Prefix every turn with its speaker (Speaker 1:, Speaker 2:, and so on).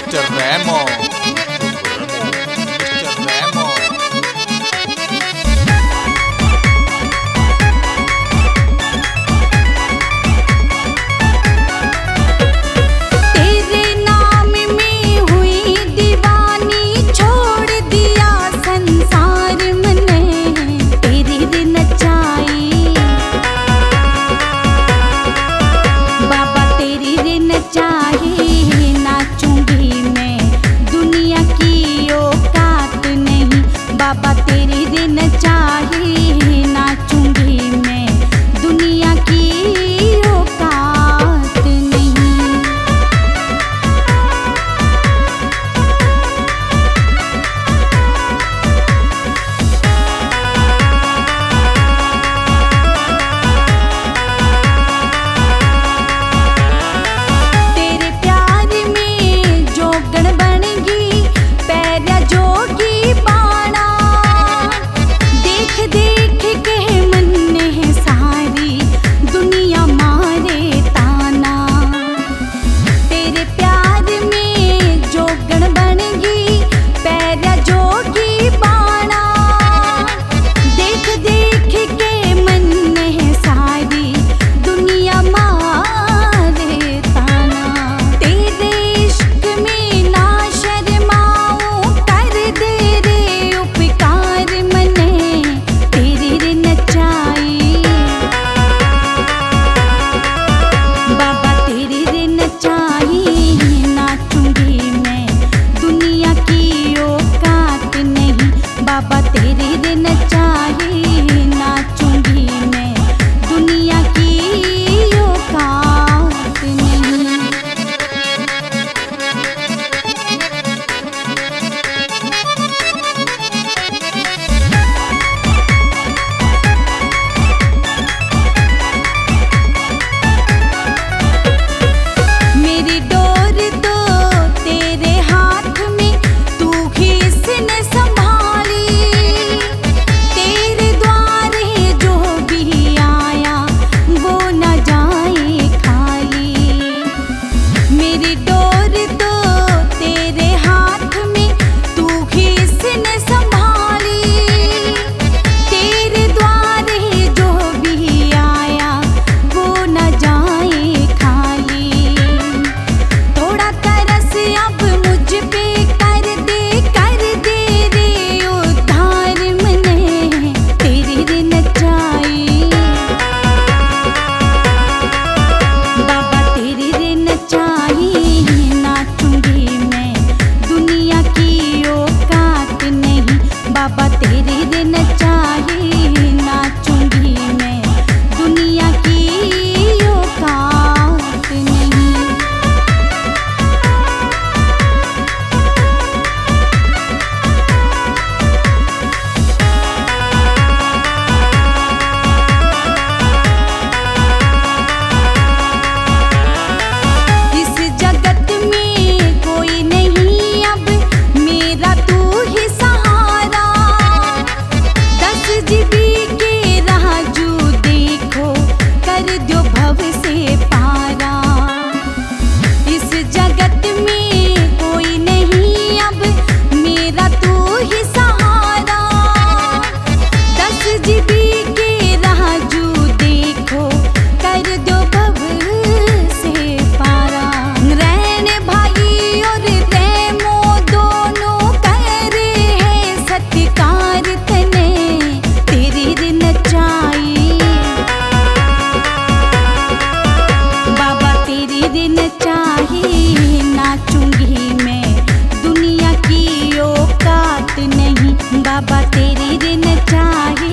Speaker 1: Mr. Remo. Mr. Remo.
Speaker 2: तेरे नाम में हुई दीवानी, छोड़ दिया संसार मने, तेरी दिन नचाई बाबा, तेरी दिन नचाई। नाचूंगी मैं, दुनिया की औकात नहीं बाबा, तेरी दिन नचाई। नाचूंगी मैं, दुनिया की औकात नहीं। तेरे प्यार में जोगण बनगी, पैरा जोगी बाणा। देख देख के मन ने सारी दुनिया मारे ताना। तेरे प्यार में जोगण बनगी, पैरा जोगी बाणा। देख देख के मन ने सारी दुनिया मारे ताना। तेरे इश्क में ना शर्माऊं, कर दे रे उपकार मने, तेरी रे नचाई बाबा, तेरी रे नचाई। नाचूंगी मैं, दुनिया की औकात नहीं बाबा, तेरी रे नचाई। नाचूंगी मैं, दुनिया की औकात नहीं। मेरी डोर तो तेरे हाथ में, तू ही इसने संभाली। तेरे द्वारे जो भी आया वो न जाए खाली। मेरी डोर तो तेरे हाथ में, तू ही इसने संभाली। तेरे द्वारे जो भी आया वो न जाए खाली। थोड़ा तरस अब मुझ पे कर दे रे उद्धार मने, तेरी रे नचाई बाबा, तेरी रे नचाई। नाचूंगी मैं, दुनिया की औकात नहीं बाबा, तेरी रे नचाई। नाचूंगी मैं, दुनिया की औकात नहीं। इस जगत में कोई नहीं अब मेरा, तू ही सहारा। 10 जीबी के राजू देखो, कर दो भव से पारा। इस जगत में कोई नहीं अब मेरा, तू ही सहारा। 10 जीबी के राजू देखो, कर दो भव से पारा। रैन भाई और रेमो दोनों कर है सत्कार तने, तेरी रे नचाई बाबा, तेरी रे नचाई। नाचूंगी मैं, दुनिया की औकात नहीं बाबा, तेरी रे नचाई।